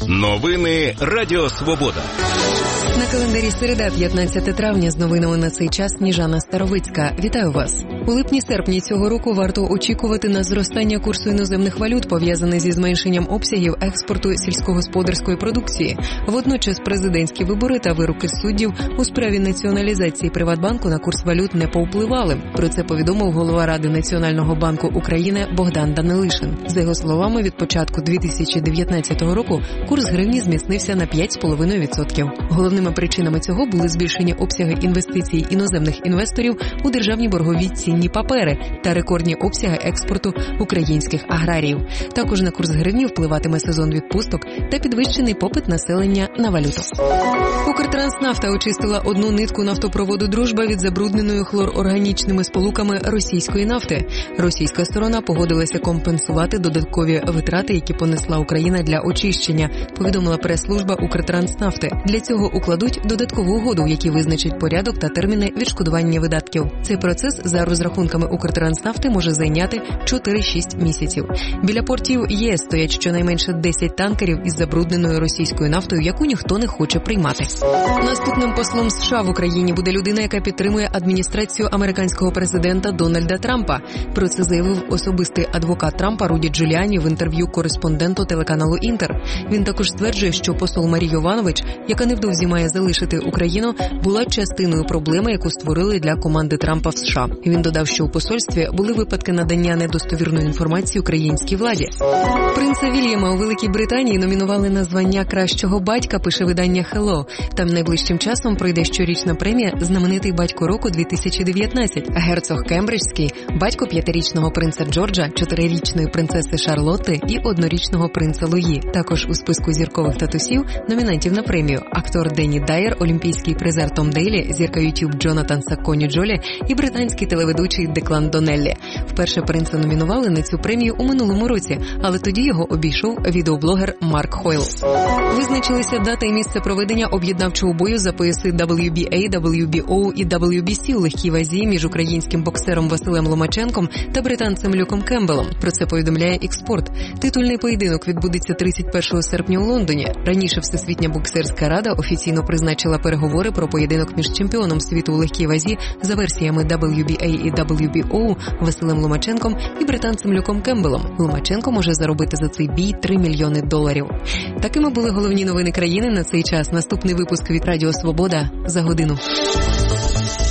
Новини Радіо Свобода. На календарі середа, 15 травня, з новинами на цей час Сніжана Старовицька. Вітаю вас. У липні-серпні цього року варто очікувати на зростання курсу іноземних валют, пов'язане зі зменшенням обсягів експорту сільськогосподарської продукції. Водночас президентські вибори та вироки суддів у справі націоналізації Приватбанку на курс валют не повпливали. Про це повідомив голова Ради Національного банку України Богдан Данилишин. За його словами, від початку 2019 року курс гривні зміцнився на 5,5%. Головними причинами цього були збільшені обсяги інвестицій іноземних інвесторів у державні боргові цінні папери та рекордні обсяги експорту українських аграріїв. Також на курс гривні впливатиме сезон відпусток та підвищений попит населення на валюту. Укртранснафта очистила одну нитку нафтопроводу «Дружба» від забрудненої хлорорганічними сполуками російської нафти. Російська сторона погодилася компенсувати додаткові витрати, які понесла Україна для очищення, повідомила прес-служба Укртранснафти. Для цього укладуть додаткову угоду, в якій визначить порядок та терміни відшкодування видатків. Цей процес, за розрахунками Укртранснафти, може зайняти 4-6 місяців. Біля портів ЄС стоять щонайменше 10 танкерів із забрудненою російською нафтою, яку ніхто не хоче приймати. Наступним послом США в Україні буде людина, яка підтримує адміністрацію американського президента Дональда Трампа. Про це заявив особистий адвокат Трампа Руді Джуліані в інтерв'ю кореспонденту телеканалу «Інтер». Він також стверджує, що посол Марі Йованович, яка невдовзі має залишити Україну, була частиною проблеми, яку створили для команди Трампа в США. Він додав, що у посольстві були випадки надання недостовірної інформації українській владі. Принца Вільяма у Великій Британії номінували на звання кращого батька, пише видання Hello. Там найближчим часом пройде щорічна премія «Знаменитий батько року 2019». Герцог Кембриджський, батько 5-річного принца Джорджа, 4-річної принцеси Шарлотти і 1-річного принца Луї. Також у списку зіркових татусів номінантів на премію актор Денні Дайер, олімпійський призер Том Дейлі, зірка YouTube Джонатан Сакконі Джолі і британський телеведучий Деклан Донеллі. Вперше принца номінували на цю премію у минулому році, але тоді його обійшов відеоблогер Марк Хойл. Визначилися дата і місце проведення об'єднавчого бою за пояси WBA, WBO і WBC у легкій вазі між українським боксером Василем Ломаченком та британцем Люком Кембелом. Про це повідомляє «Експорт». Титульний поєдинок відбудеться 31 серпня у Лондоні. Раніше Всесвітня боксерська рада офіційно призначила переговори про поєдинок між чемпіоном світу у легкій вазі за версіями WBA і WBO Василем Ломаченком і британцем Люком Кембелом. Ломаченко може заробити за цей бій $3 мільйони. Такими були головні новини країни на цей час. Наступний випуск від Радіо Свобода за годину.